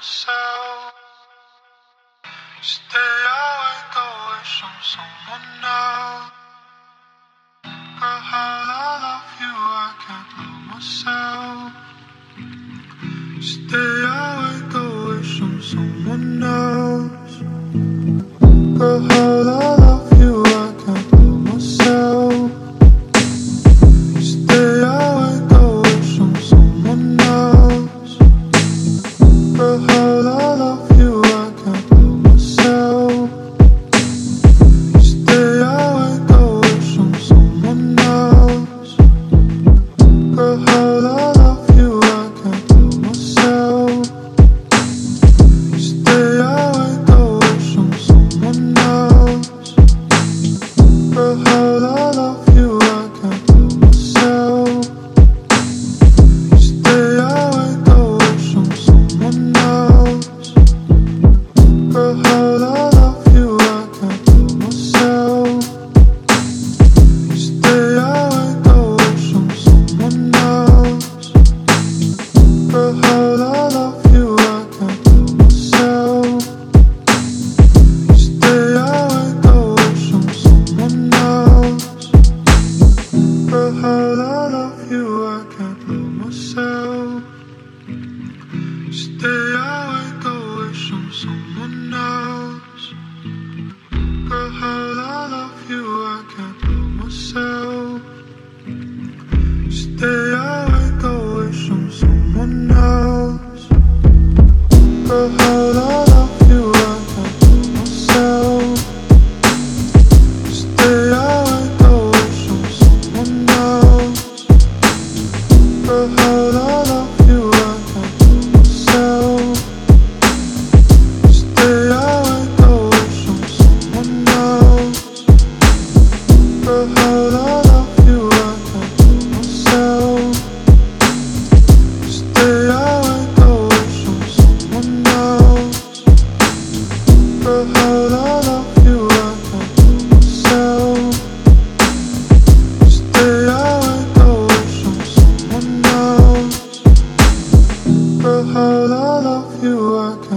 myself. Stay awake away from someone else. Girl, how I love you, I can't love myself. Stay awake away from someone else. Girl, how I love you, I can't love myself. Stay awake away from someone else. Girl, how I love you, I can't love myself. Stay awake away from someone else. Girl, how I love you, I can't love myself. Stay awake away from someone else. Girl, how I love you, I can't love myself. Stay awake away from someone else. Girl, how I love you, I can't love myself. Stay awake away from someone else. Girl, how I love you, I can't love myself. Stay awake away from someone else. Girl, how I love you, I can't love myself. Stay awake away from someone else. Girl, how I love you, I can't love myself. Stay awake away from someone else. Girl, how I love you, I can't love myself. Stay awake away from someone else. Girl, how I love you, I can't love myself. Stay awake away from someone else. Girl, how I love you, I can't love myself. Stay awake away from someone else. Girl, how I love you, I can't love myself. Stay awake away from someone else. Girl, how I love you, I can't